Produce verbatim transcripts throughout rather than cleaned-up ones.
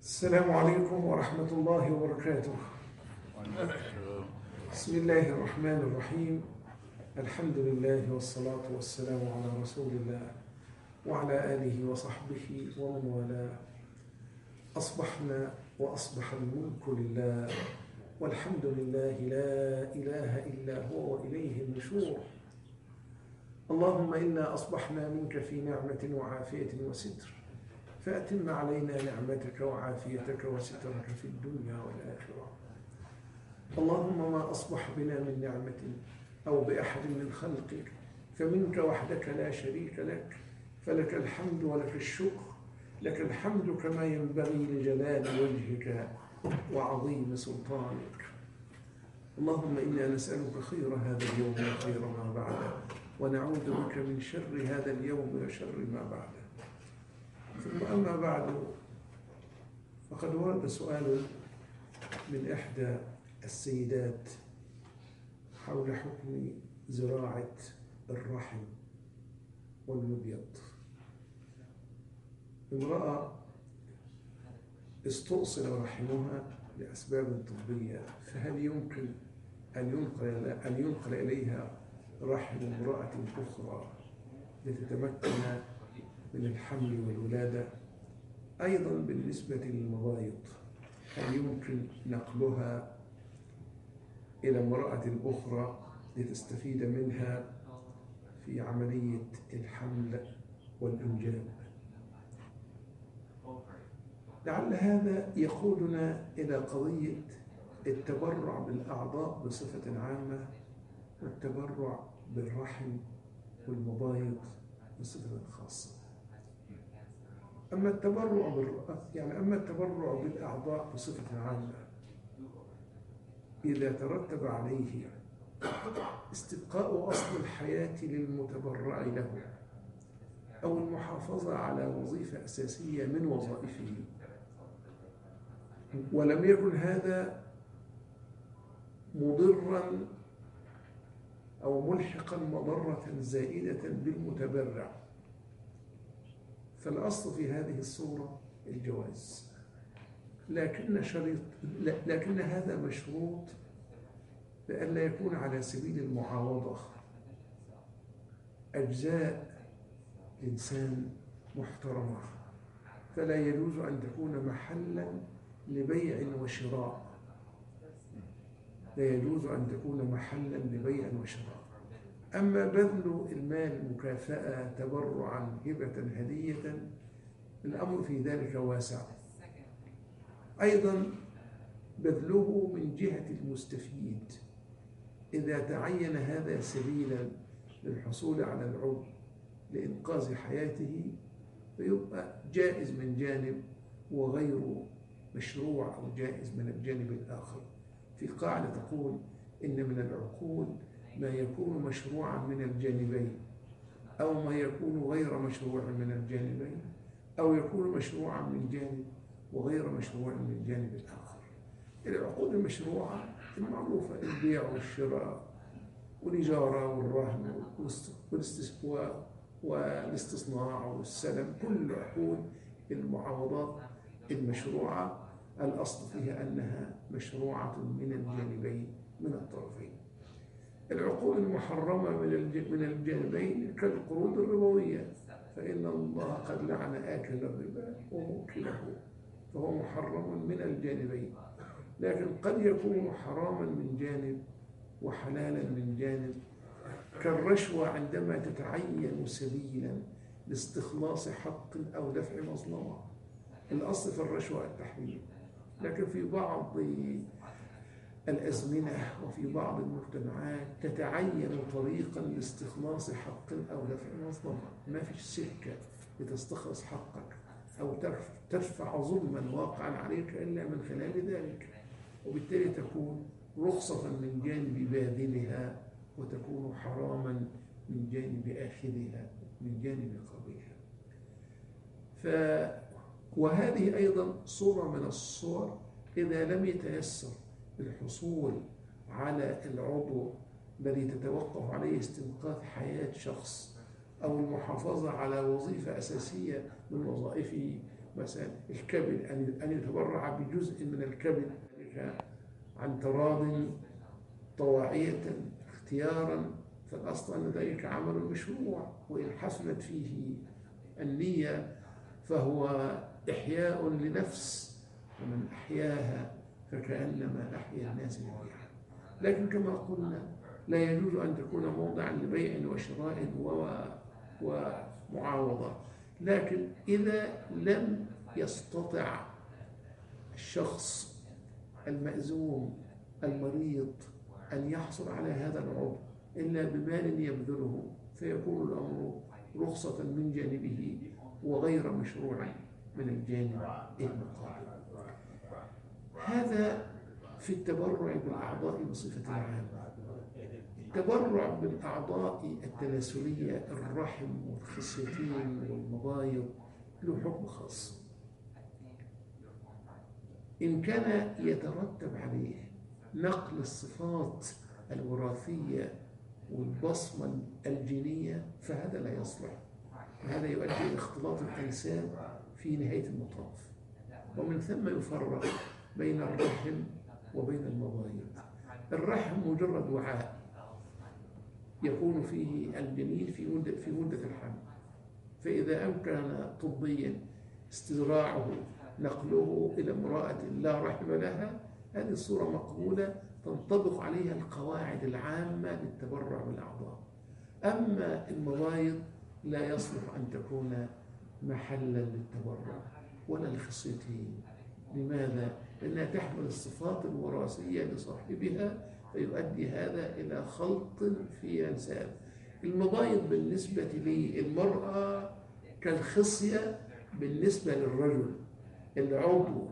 السلام عليكم ورحمة الله وبركاته. بسم الله الرحمن الرحيم. الحمد لله والصلاة والسلام على رسول الله وعلى آله وصحبه ومن والاه. أصبحنا وأصبح الملك لله والحمد لله لا إله إلا هو وإليه النشور. اللهم إنا أصبحنا منك في نعمة وعافية وستر، فأتم علينا نعمتك وعافيتك وسترك في الدنيا والآخرة. اللهم ما أصبح بنا من نعمة أو بأحد من خلقك فمنك وحدك لا شريك لك، فلك الحمد ولك الشكر. لك الحمد كما ينبغي لجلال وجهك وعظيم سلطانك. اللهم إنا نسألك خير هذا اليوم وخير ما بعده، ونعوذ بك من شر هذا اليوم وشر ما بعده. ثم أما بعد، فقد ورد سؤال من إحدى السيدات حول حكم زراعة الرحم والمبيض. امرأة استؤصل رحمها لأسباب طبية، فهل يمكن أن ينقل أن ينقل إليها رحم امرأة أخرى لتتمكن من الحمل والولادة؟ أيضا بالنسبة للمبايض، هل يمكن نقلها إلى امرأة أخرى لتستفيد منها في عملية الحمل والإنجاب؟ لعل هذا يقودنا إلى قضية التبرع بالأعضاء بصفة عامة والتبرع بالرحم والمبايض بصفة خاصة. أما التبرع بالرأس يعني أما التبرع بالأعضاء بصفة عامة، إذا ترتب عليه استبقاء أصل الحياة للمتبرع له أو المحافظة على وظيفة أساسية من وظائفه، ولم يكن هذا مضرا أو ملحقا مضرة زائدة بالمتبرع، فالأصل في هذه الصورة الجواز. لكن شريط لكن هذا مشروط بأن لا يكون على سبيل المعاوضة. أجزاء إنسان محترمة، فلا يجوز أن تكون محلا لبيع وشراء لا يجوز أن تكون محلا لبيع وشراء. أما بذل المال مكافأة، تبرعا، هبة، هدية، الأمر في ذلك واسع. أيضا بذله من جهة المستفيد، إذا تعين هذا سبيلا للحصول على العضو لإنقاذ حياته فيبقى جائز من جانب وغير مشروع أو جائز من الجانب الآخر. في قاعدة تقول إن من العقول ما يكون مشروعا من الجانبين، أو ما يكون غير مشروع من الجانبين، أو يكون مشروعا من جانب وغير مشروع من الجانب الآخر. العقود المشروعة المعروفة، البيع والشراء والإجارة والرهن والاستثمار والاستصناع والسلم، كل عقود المعاوضات المشروعة الأصل فيها أنها مشروعة من الجانبين من الطرفين. العقود المحرمة من الجانبين كالقروض الربوية، فإن الله قد لعن آكل الربا وموكله، فهو محرم من الجانبين. لكن قد يكون حراما من جانب وحلالا من جانب، كالرشوة عندما تتعين سبيلا لاستخلاص حق أو دفع مظلمة. الأصل في الرشوة التحريم، لكن في بعض الأزمنة وفي بعض المجتمعات تتعين طريقا لاستخلاص حق أو دفع مظلمة. ما فيش سكة لتستخلص حقك أو ترفع ظلما واقعا عليك إلا من خلال ذلك، وبالتالي تكون رخصة من جانب باذلها وتكون حراما من جانب آخذها من جانب قاضيها. ف وهذه أيضا صورة من الصور إذا لم يتيسر الحصول على العضو الذي تتوقف عليه استنقاذ حياة شخص أو المحافظة على وظيفة أساسية من وظائفه مثلا الكبد أن يتبرع بجزء من الكبد عن تراض طواعية اختيارا، فالأصل أن ذلك عمل مشروع، وإن حسنت فيه النية فهو إحياء لنفس، ومن أحياها فكأنما أحيا الناس جميعا. لكن كما قلنا لا يجوز أن تكون موضعا لبيع وشراء ومعاوضة، لكن إذا لم يستطع الشخص المأزوم المريض أن يحصل على هذا العضو إلا بمال يبذله، فيكون الأمر رخصة من جانبه وغير مشروع من الجانب المقابل. هذا في التبرع بالأعضاء بصفة عامة. التبرع بالأعضاء التناسلية، الرحم والخصيتين والمبايض، له حكم خاص. إن كان يترتب عليه نقل الصفات الوراثية والبصمة الجينية فهذا لا يصلح، وهذا يؤدي إلى اختلاط الأنساب في نهاية المطاف. ومن ثم يفرق بين الرحم وبين المبايض. الرحم مجرد وعاء يكون فيه الجنين في مدة في مدة الحمل، فإذا أمكن طبيا استزراعه نقله إلى امرأة لا رحم لها، هذه الصورة مقبولة، تنطبق عليها القواعد العامة للتبرع بالأعضاء. أما المبايض لا يصلح أن تكون محلا للتبرع، ولا الخصيتين. لماذا؟ لأنها تحمل الصفات الوراثية لصاحبها، فيؤدي هذا إلى خلط في أنساب. المبايض بالنسبة للمرأة كالخصية بالنسبة للرجل. العضو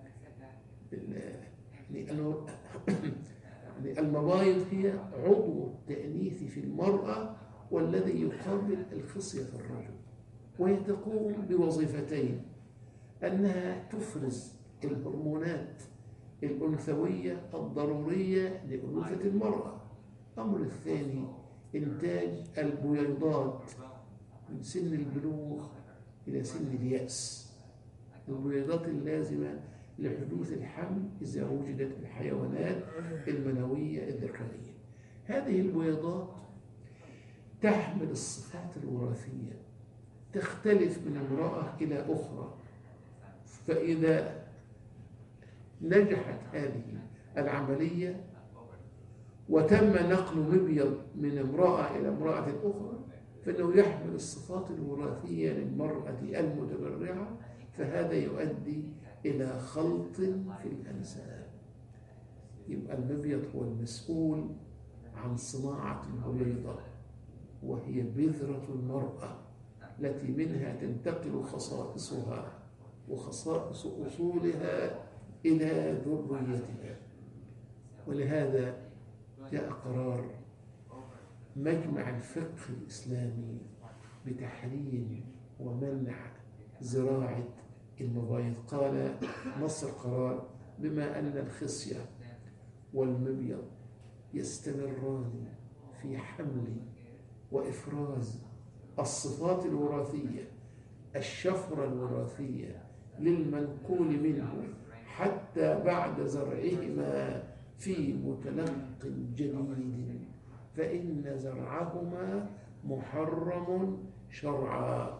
يعني المبايض هي عضو التأنيث في المرأة والذي يقابل الخصية في الرجل، وهي تقوم بوظيفتين: أنها تفرز الهرمونات الأنثوية الضرورية لأنوثة المرأة. الأمر الثاني إنتاج البويضات من سن البلوغ إلى سن اليأس، البويضات اللازمة لحدوث الحمل إذا وجدت الحيوانات المنوية الذكرية. هذه البويضات تحمل الصفات الوراثية، تختلف من امرأة إلى أخرى، فإذا نجحت هذه العملية وتم نقل مبيض من امرأة إلى امرأة أخرى فإنه يحمل الصفات الوراثية للمرأة المتبرعة، فهذا يؤدي إلى خلط في الأنساب. يبقى المبيض هو المسؤول عن صناعة البويضة، وهي بذرة المرأة التي منها تنتقل خصائصها وخصائص أصولها إلى ذريتها. ولهذا جاء قرار مجمع الفقه الإسلامي بتحريم ومنع زراعة المبايض. قال نص القرار: بما أن الخصية والمبيض يستمران في حمل وإفراز الصفات الوراثية، الشفرة الوراثية للمنقول منه حتى بعد زرعهما في متلق جديد، فإن زرعهما محرم شرعا.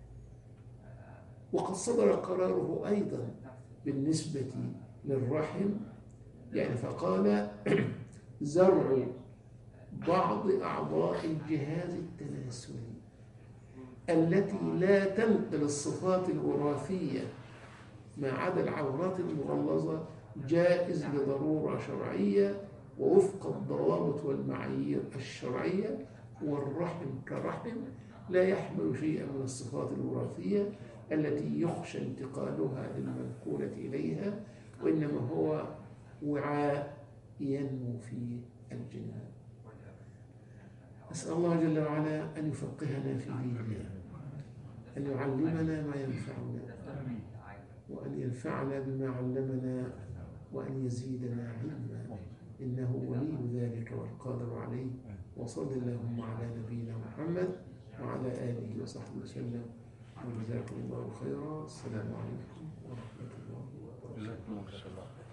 وقد صدر قراره أيضا بالنسبة للرحم، يعني فقال: زرع بعض أعضاء الجهاز التناسلي التي لا تنقل الصفات الوراثية ما عدا العورات المغلظة جائز لضرورة شرعية ووفق الضوابط والمعايير الشرعية، والرحم كرحم لا يحمل شيئا من الصفات الوراثية التي يخشى انتقالها للمنقولة إليها، وإنما هو وعاء ينمو في الجنة. أسأل الله جل وعلا أن يفقهنا في ديننا، أن يعلمنا ما ينفعنا، وأن ينفعنا بما علمنا، وأن يزيدنا علما، إنه ولي ذلك والقادر عليه. وصل اللهم على نبينا محمد وعلى آله وصحبه وسلم، وجزاكم الله خيرا. السلام عليكم ورحمة الله وبركاته. جزاكم الله خيرا.